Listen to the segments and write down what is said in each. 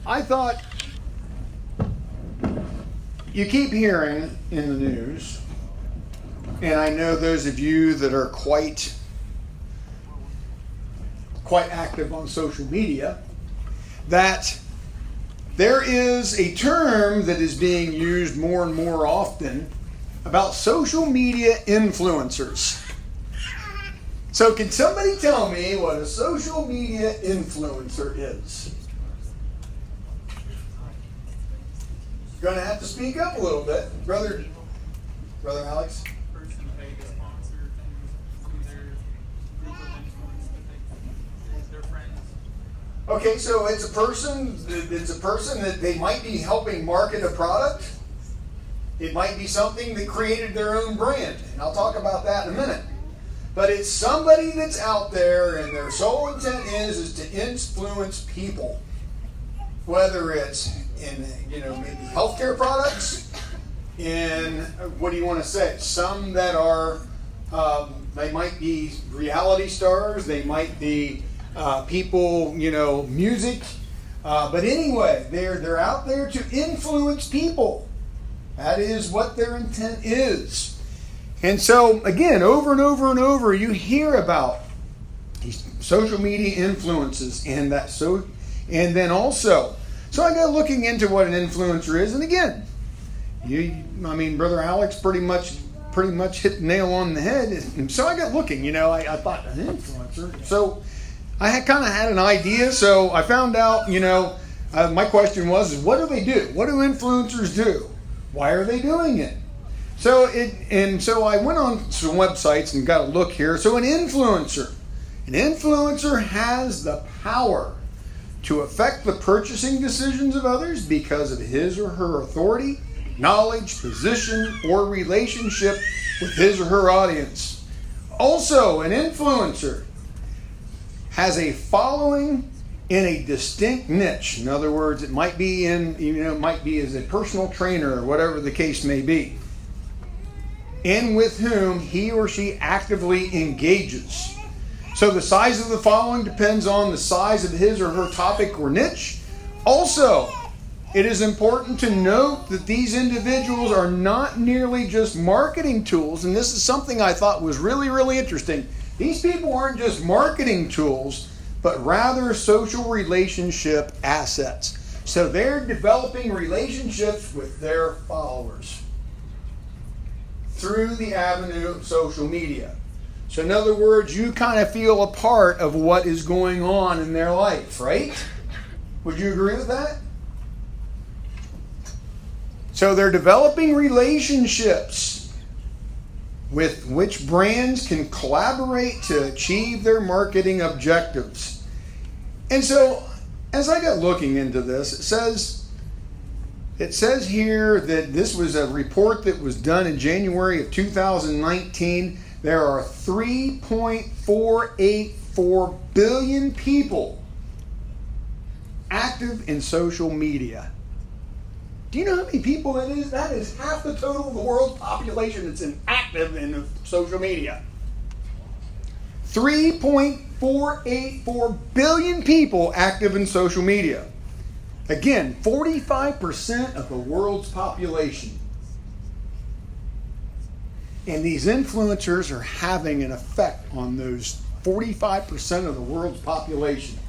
I thought you keep hearing in the news, and I know those of you that are quite active on social media, that there is a term that is being used more and more often about social media influencers. So can somebody tell me what a social media influencer is? You're going to have to speak up a little bit. Brother Alex? Person paid to sponsor things through their group of influence that their friends. Okay, so it's a person that they might be helping market a product. It might be something that created their own brand. And I'll talk about that in a minute. But it's somebody that's out there and their sole intent is to influence people. Whether it's in, maybe healthcare products, in, what do you want to say? Some that are, they might be reality stars, they might be people, music. But anyway, they're out there to influence people. That is what their intent is. And so, again, over and over and over, you hear about these social media influences and that. And then also, so I got looking into what an influencer is. And again, Brother Alex pretty much hit the nail on the head. And so I got looking, I thought, an influencer. So I had an idea. So I found out, my question was, what do they do? What do influencers do? Why are they doing it? So I went on some websites and got a look here. So an influencer has the power to affect the purchasing decisions of others because of his or her authority, knowledge, position, or relationship with his or her audience. Also, an influencer has a following in a distinct niche. In other words, it might be as a personal trainer or whatever the case may be, and with whom he or she actively engages. So the size of the following depends on the size of his or her topic or niche. Also, it is important to note that these individuals are not merely just marketing tools, and this is something I thought was really, really interesting. These people aren't just marketing tools, but rather social relationship assets. So they're developing relationships with their followers through the avenue of social media. So in other words, you kind of feel a part of what is going on in their life, right? Would you agree with that? So they're developing relationships with which brands can collaborate to achieve their marketing objectives. And so as I got looking into this, it says here that this was a report that was done in January of 2019. There are 3.484 billion people active in social media. Do you know how many people that is? That is half the total of the world's population that's active in social media. 3.484 billion people active in social media. Again, 45% of the world's population. And these influencers are having an effect on those 45% of the world's population.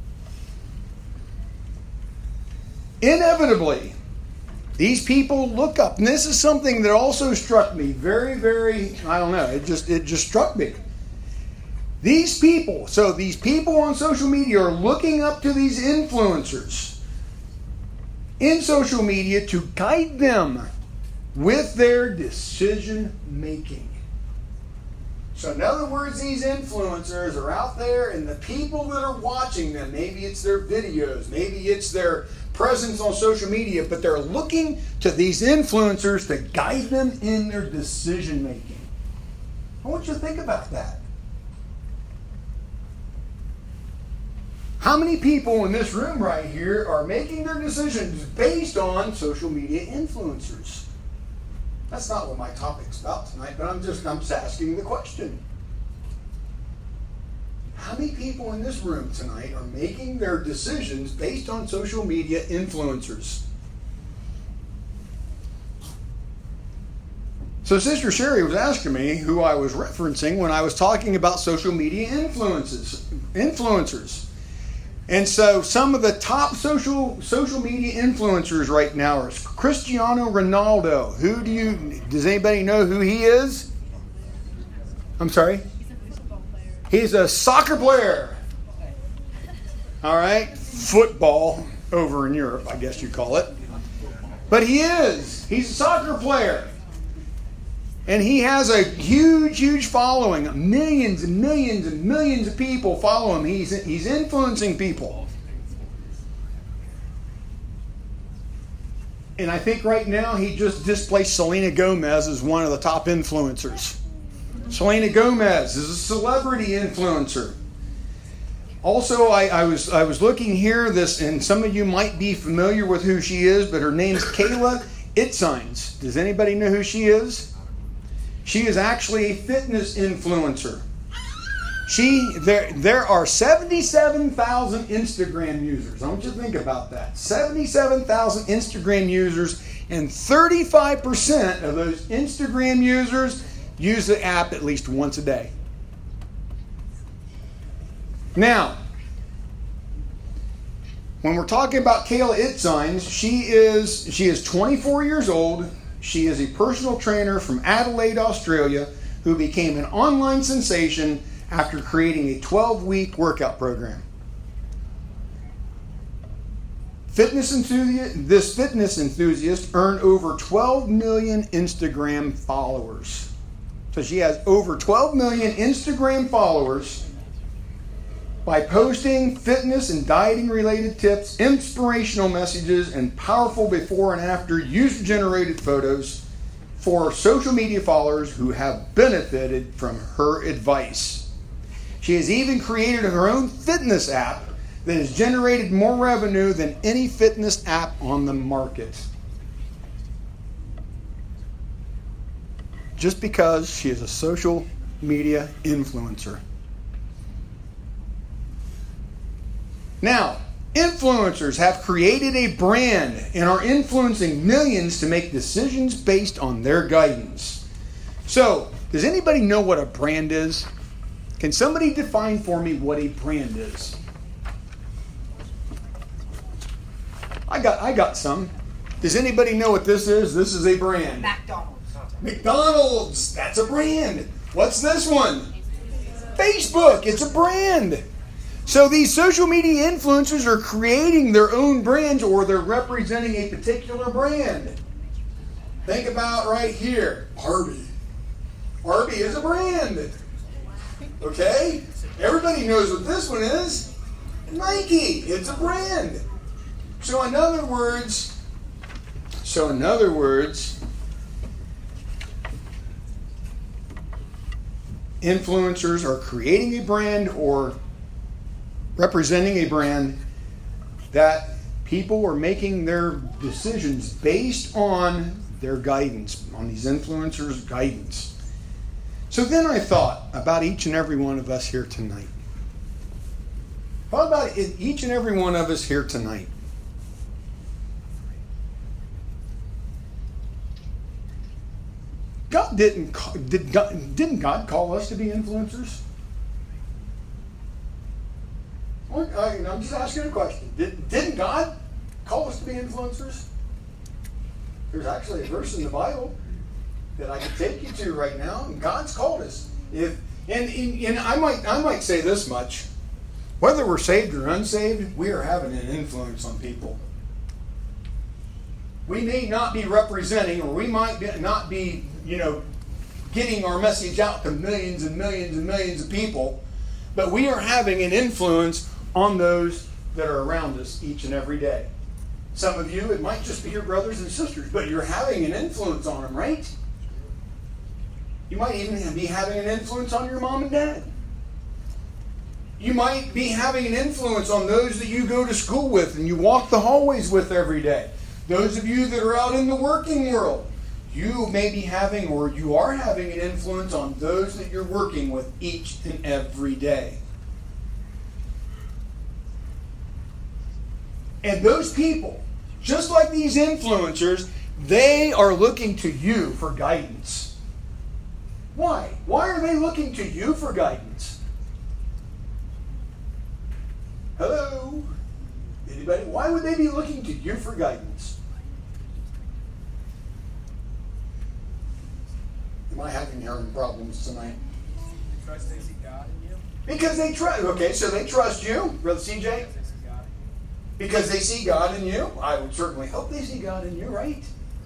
Inevitably, these people look up, and this is something that also struck me very, very, it just struck me. These people on social media are looking up to these influencers in social media to guide them with their decision making. So in other words, these influencers are out there, and the people that are watching them, maybe it's their videos, maybe it's their presence on social media, but they're looking to these influencers to guide them in their decision making. I want you to think about that. How many people in this room right here are making their decisions based on social media influencers? That's not what my topic's about tonight, but I'm just asking the question. How many people in this room tonight are making their decisions based on social media influencers? So Sister Sherry was asking me who I was referencing when I was talking about social media influencers. And so some of the top social media influencers right now are Cristiano Ronaldo. Does anybody know who he is? I'm sorry? He's a soccer player. All right? Football over in Europe, I guess you call it. But he's a soccer player. And he has a huge following. Millions and millions and millions of people follow him. He's influencing people. And I think right now he just displaced Selena Gomez as one of the top influencers. Selena Gomez is a celebrity influencer. Also, I was looking here, and some of you might be familiar with who she is, but her name's Kayla Itsines. Does anybody know who she is? She is actually a fitness influencer. There are 77,000 Instagram users. I want you to think about that. 77,000 Instagram users, and 35% of those Instagram users use the app at least once a day. Now, when we're talking about Kayla Itsines, she is 24 years old. She is a personal trainer from Adelaide, Australia, who became an online sensation after creating a 12-week workout program. This fitness enthusiast earned over 12 million Instagram followers. So she has over 12 million Instagram followers by posting fitness and dieting related tips, inspirational messages, and powerful before and after user-generated photos for social media followers who have benefited from her advice. She has even created her own fitness app that has generated more revenue than any fitness app on the market. Just because she is a social media influencer. Now, influencers have created a brand and are influencing millions to make decisions based on their guidance. So, does anybody know what a brand is? Can somebody define for me what a brand is? I got some. Does anybody know what this is? This is a brand. McDonald's. That's a brand. What's this one? Facebook. It's a brand. So these social media influencers are creating their own brands, or they're representing a particular brand. Think about right here. Arby. Arby is a brand. Okay? Everybody knows what this one is. Nike. It's a brand. So in other words, influencers are creating a brand or representing a brand that people are making their decisions based on their guidance, on these influencers' guidance. So then I thought about each and every one of us here tonight. What about each and every one of us here tonight? Didn't God call us to be influencers? I'm just asking a question. Didn't God call us to be influencers? There's actually a verse in the Bible that I could take you to right now, and God's called us. And I might say this much: whether we're saved or unsaved, we are having an influence on people. We may not be representing, or we might not be, getting our message out to millions and millions and millions of people, but we are having an influence on those that are around us each and every day. Some of you, it might just be your brothers and sisters, but you're having an influence on them, right? You might even be having an influence on your mom and dad. You might be having an influence on those that you go to school with and you walk the hallways with every day. Those of you that are out in the working world, you may be having, or you are having, an influence on those that you're working with each and every day. And those people, just like these influencers, they are looking to you for guidance. Why? Why are they looking to you for guidance? Hello? Anybody? Why would they be looking to you for guidance? Am I having hearing problems tonight? Trust they see God in you. Because they trust. Okay, so they trust you, Brother CJ? They see God in you. Because they see God in you. I would certainly hope they see God in you, right?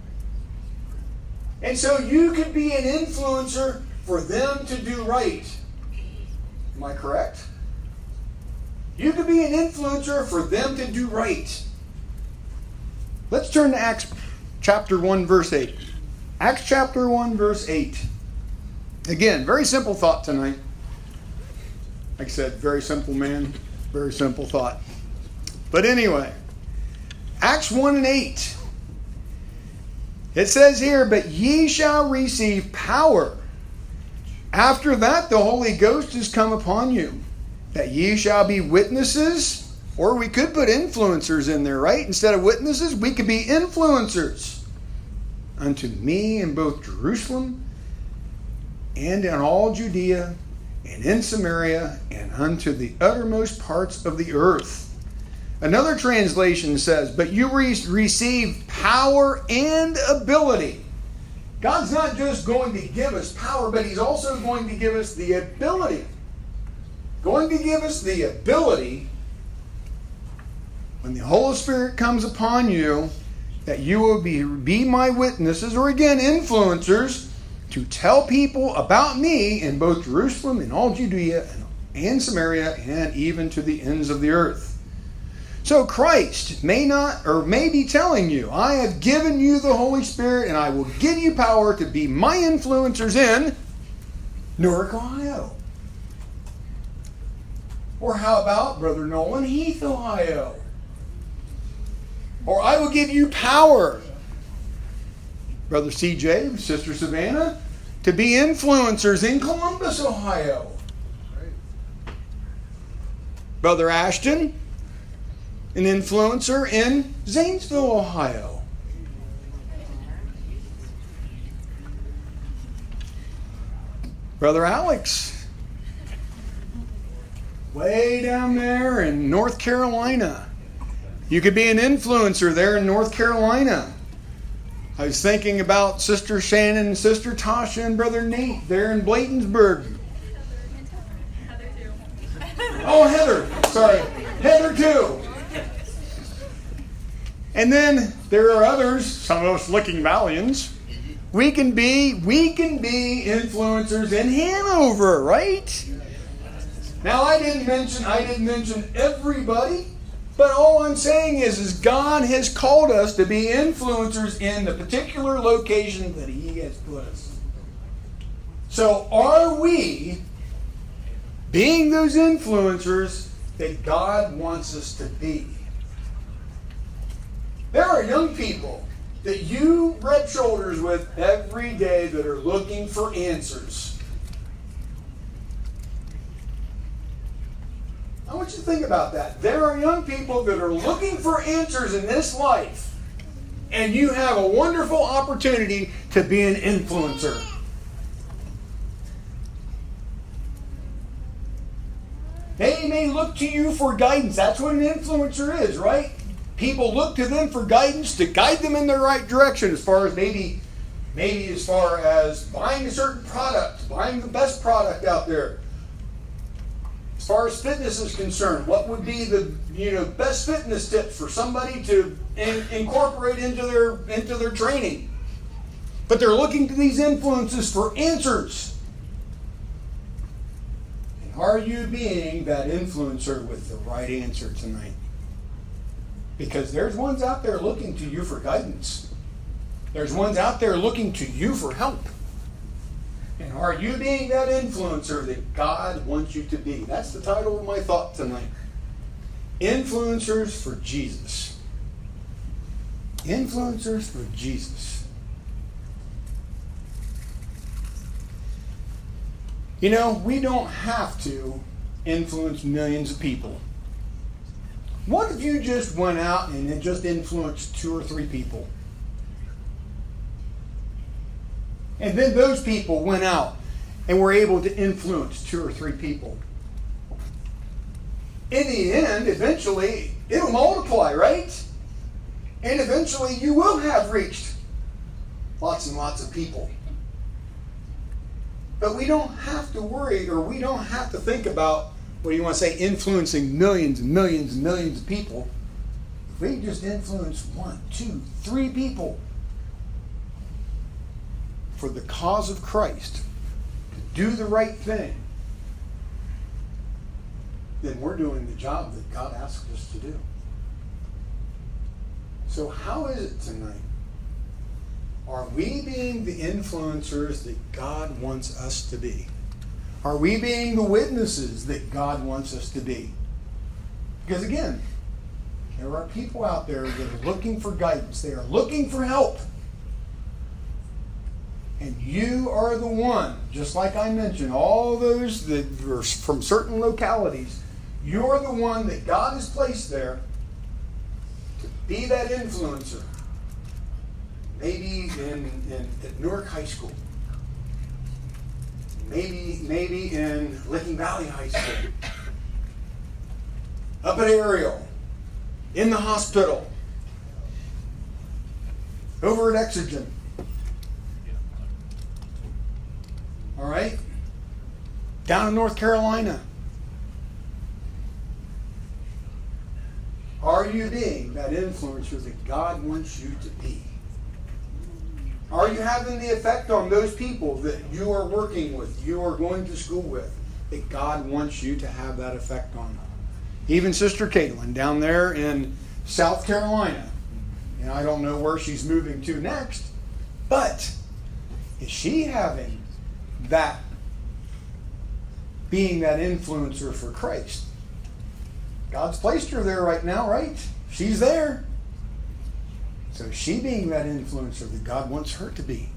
And so you could be an influencer for them to do right. Am I correct? You could be an influencer for them to do right. Let's turn to Acts chapter 1, verse 8. Acts chapter 1, verse 8. Again, very simple thought tonight. Like I said, very simple man, very simple thought. But anyway, Acts 1 and 8. It says here, but ye shall receive power. After that, the Holy Ghost is come upon you, that ye shall be witnesses. Or we could put influencers in there, right? Instead of witnesses, we could be influencers. Unto me in both Jerusalem and in all Judea and in Samaria and unto the uttermost parts of the earth. Another translation says, but you receive power and ability. God's not just going to give us power, but He's also going to give us the ability. Going to give us the ability when the Holy Spirit comes upon you, that you will be my witnesses, or again, influencers, to tell people about me in both Jerusalem and all Judea and Samaria and even to the ends of the earth. So Christ may be telling you, I have given you the Holy Spirit and I will give you power to be my influencers in Newark, Ohio. Or how about, Brother Nolan, Heath, Ohio? Or I will give you power, Brother CJ, Sister Savannah, to be influencers in Columbus, Ohio. Brother Ashton, an influencer in Zanesville, Ohio. Brother Alex, way down there in North Carolina. You could be an influencer there in North Carolina. I was thinking about Sister Shannon and Sister Tasha and Brother Nate there in Bladensburg. Heather too. Oh, Heather. Sorry. Heather too. And then there are others, some of us Licking Valians. We can be influencers in Hanover, right? Now I didn't mention everybody, but all I'm saying is God has called us to be influencers in the particular location that He has put us. So are we being those influencers that God wants us to be? There are young people that you rub shoulders with every day that are looking for answers. I want you to think about that. There are young people that are looking for answers in this life, and you have a wonderful opportunity to be an influencer. They may look to you for guidance. That's what an influencer is, right? People look to them for guidance to guide them in the right direction, as far as maybe as far as buying a certain product, buying the best product out there. As far as fitness is concerned, what would be the best fitness tips for somebody to incorporate into their training? But they're looking to these influences for answers. And are you being that influencer with the right answer tonight? Because there's ones out there looking to you for guidance. There's ones out there looking to you for help. And are you being that influencer that God wants you to be? That's the title of my thought tonight. Influencers for Jesus. Influencers for Jesus. We don't have to influence millions of people. What if you just went out and it just influenced 2 or 3 people? And then those people went out and were able to influence 2 or 3 people. In the end, eventually, it'll multiply, right? And eventually you will have reached lots and lots of people. But we don't have to worry, or we don't have to think about, what do you want to say, influencing millions and millions and millions of people. If we just influence 1, 2, 3 people for the cause of Christ, to do the right thing, then we're doing the job that God asked us to do. So how is it tonight? Are we being the influencers that God wants us to be? Are we being the witnesses that God wants us to be? Because again, there are people out there that are looking for guidance. They are looking for help. And you are the one, just like I mentioned, all those that are from certain localities, you're the one that God has placed there to be that influencer. Maybe at Newark High School. Maybe in Licking Valley High School. Up at Ariel. In the hospital. Over at Exergen. All right? Down in North Carolina. Are you being that influencer that God wants you to be? Are you having the effect on those people that you are working with, you are going to school with, that God wants you to have that effect on? Even Sister Caitlin down there in South Carolina. And I don't know where she's moving to next, but is she having that, being that influencer for Christ? God's placed her there right now, right? She's there. So she being that influencer that God wants her to be.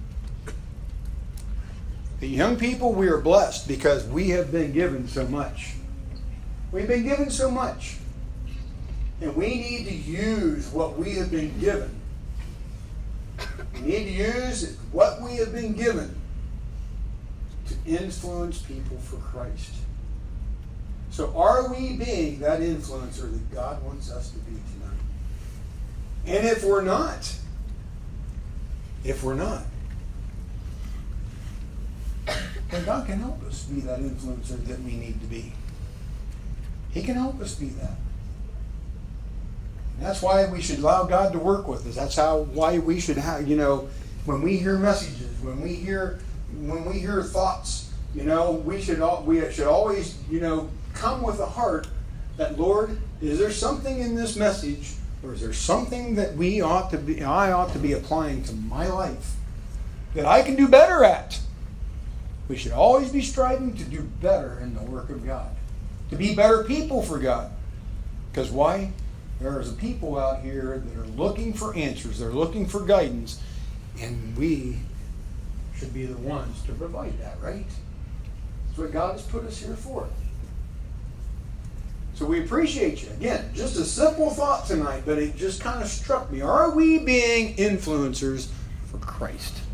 The young people, we are blessed because we have been given so much. We've been given so much. And we need to use what we have been given. We need to use what we have been given to influence people for Christ. So are we being that influencer that God wants us to be tonight? And if we're not, then God can help us be that influencer that we need to be. He can help us be that. And that's why we should allow God to work with us. That's why we should have, when we hear messages, when we hear thoughts, we should always, come with a heart that, Lord, is there something in this message, or is there something that I ought to be applying to my life that I can do better at? We should always be striving to do better in the work of God, to be better people for God. Because why? There's people out here that are looking for answers, they're looking for guidance, and we should be the ones to provide that, right? That's what God has put us here for. So we appreciate you. Again, just a simple thought tonight, but it just kind of struck me. Are we being influencers for Christ?